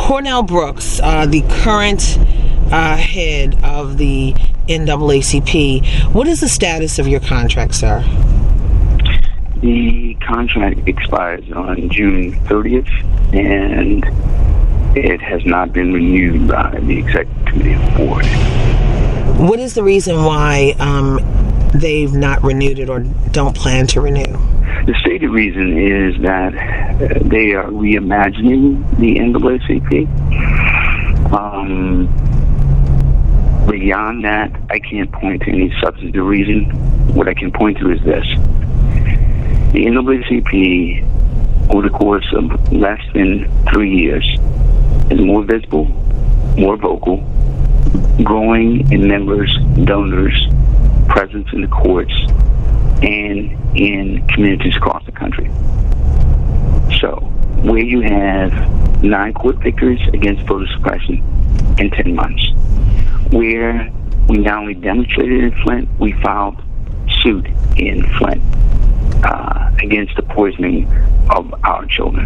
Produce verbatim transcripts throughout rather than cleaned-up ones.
Cornell Brooks, uh, the current uh, head of the N double A C P, what is the status of your contract, sir? The contract expires on June thirtieth, and it has not been renewed by the Executive Committee of the Board. What is the reason why um, they've not renewed it or don't plan to renew? The stated reason is that uh, they are reimagining the N double A C P. Um, beyond that, I can't point to any substantive reason. What I can point to is this. The N double A C P, over the course of less than three years, is more visible, more vocal, growing in members, donors, presence in the courts, and in communities across the country. So, where you have nine court victories against voter suppression in ten months, where we not only demonstrated in Flint, we filed suit in Flint uh, against the poisoning of our children,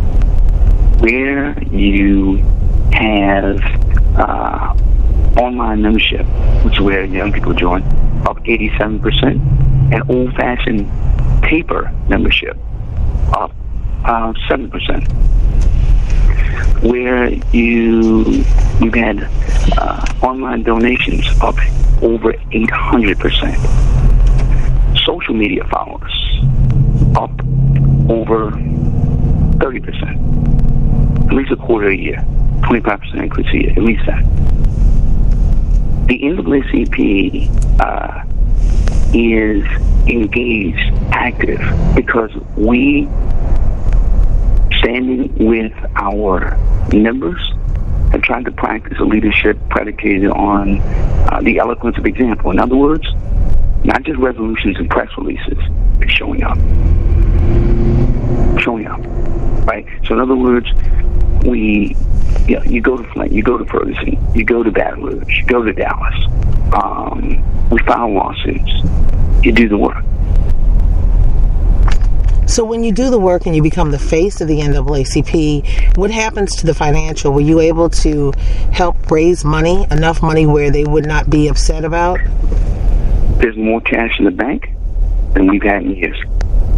where you have uh, online membership, which is where young people join, of eighty-seven percent, and old-fashioned paper membership of uh, seven percent. Where you you had uh, online donations of over eight hundred percent. Social media followers up over thirty percent. At least a quarter a year. twenty-five percent increase a year. At least that. The N double A C P uh, is engaged, active, because we, standing with our members, have tried to practice a leadership predicated on uh, the eloquence of example. In other words, not just resolutions and press releases, but showing up. Showing up, right? So in other words, we, you know, you go to Flint, you go to Ferguson, you go to Baton Rouge, you go to Dallas. Um, we file lawsuits. You do the work. So when you do the work and you become the face of the N double A C P, what happens to the financial? Were you able to help raise money, enough money where they would not be upset about? There's more cash in the bank than we've had in years.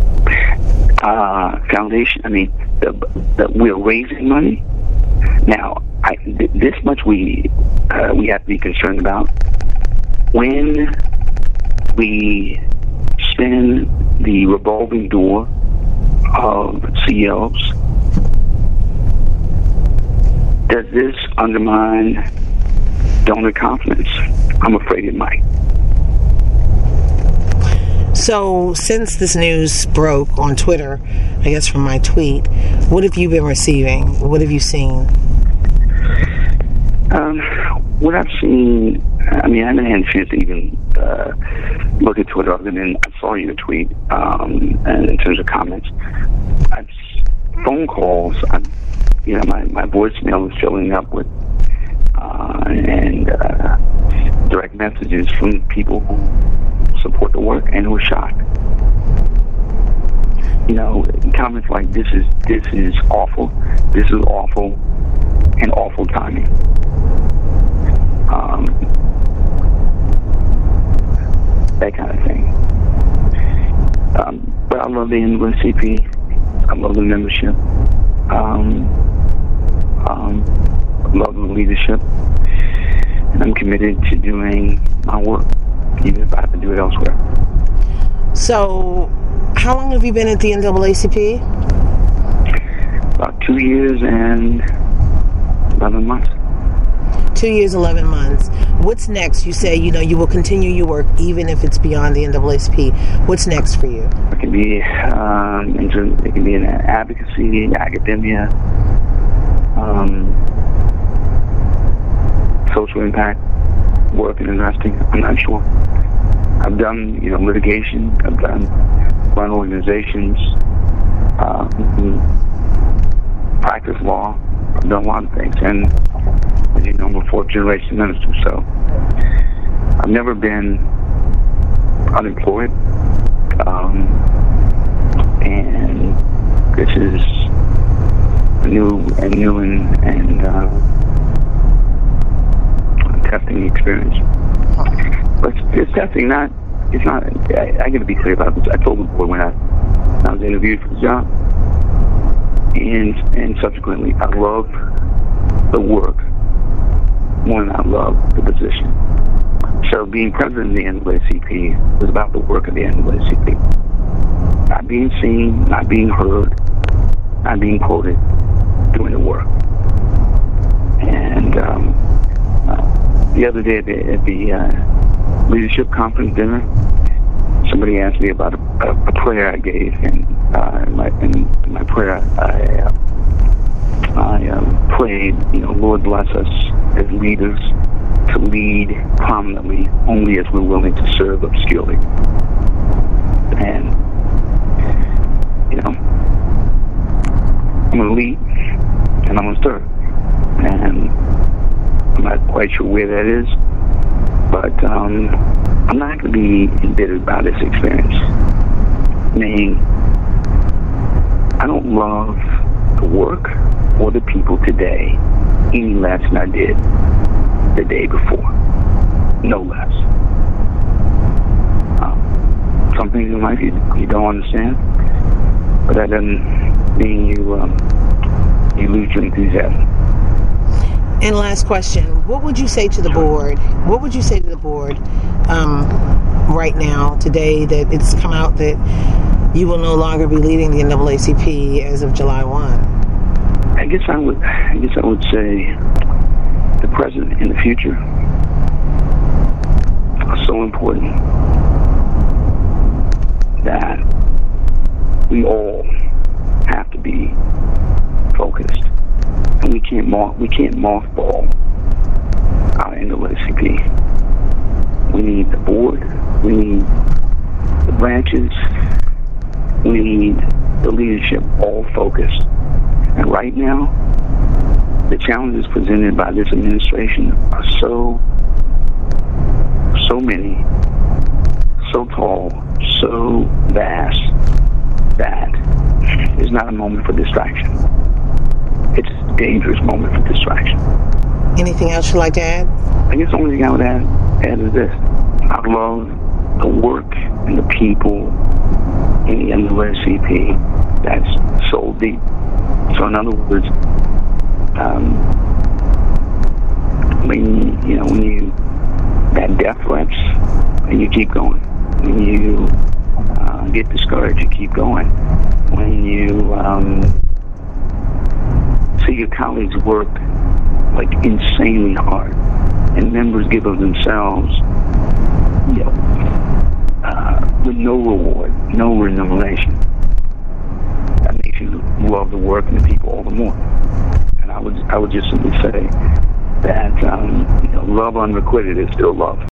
Uh, foundation, I mean, the, the, we're raising money. Now, I, th- this much we uh, we have to be concerned about. When we spin the revolving door of C E Os, does this undermine donor confidence? I'm afraid it might. So, since this news broke on Twitter, I guess from my tweet, what have you been receiving? What have you seen? Um, what I've seen, I mean, I haven't had a chance to even uh, look at Twitter other than I saw your tweet, um, and in terms of comments. I've, phone calls, I've, you know, my, my voicemail is filling up with uh, and uh, direct messages from people who support the work and who are shocked. You know, comments like, this is this is awful, this is awful, and awful timing. Um, that kind of thing. Um, but I love the N double A C P. I love the membership. Um, um, I love the leadership. And I'm committed to doing my work, even if I have to do it elsewhere. So, how long have you been at the N double A C P? About two years and eleven months. Two years, eleven months. What's next? You say, you know, you will continue your work even if it's beyond the N double A C P. What's next for you? It can be, um, it can be in advocacy, academia, um, social impact, work and investing. I'm not sure. I've done, you know, litigation. I've done run organizations, um, practice law. I've done a lot of things, and as you know, I'm a fourth generation minister, so I've never been unemployed. Um, and this is a new and new and, and uh, experience. But it's definitely not, it's not, I, I got to be clear about this. I told the board when I, when I was interviewed for the job, and and subsequently, I love the work more than I love the position. So being president of the N double A C P was about the work of the N double A C P. Not being seen, not being heard, not being quoted, doing the work. And um, uh, the other day at the, at the uh, leadership conference dinner, somebody asked me about a, a, a prayer I gave, and uh, in, my, in my prayer I, uh, I uh, prayed, you know, Lord bless us as leaders to lead prominently only as we're willing to serve obscurely. And, you know, I'm going to lead and I'm going to serve. And I'm not quite sure where that is, but um, I'm not going to be embittered by this experience. Meaning, I don't love the work or the people today any less than I did the day before. No less. Um, some things in life you, you don't understand, but that doesn't mean you um, you lose your enthusiasm. And last question, what would you say to the board? What would you say to the board um, right now, today, that it's come out that you will no longer be leading the N double A C P as of July first? I guess I would. I guess I would say the present and the future are so important that we all have to be focused, and we can't moth, we can't mothball our N double A C P. We need the board. We need the branches. We need the leadership all focused. And right now, the challenges presented by this administration are so, so many, so tall, so vast, that it's not a moment for distraction. It's a dangerous moment for distraction. Anything else you'd like to add? I guess the only thing I would add, add is this. I love the work and the people in the N double A C P that's so deep. So in other words, um, when you know when you got death threats and you keep going, when you uh, get discouraged, you keep going. When you um, see your colleagues work like insanely hard, and members give of themselves, you know, uh, with no reward, no remuneration. That makes you love the work and the people all the more. And I would, I would just simply say that um, you know, love unrequited is still love.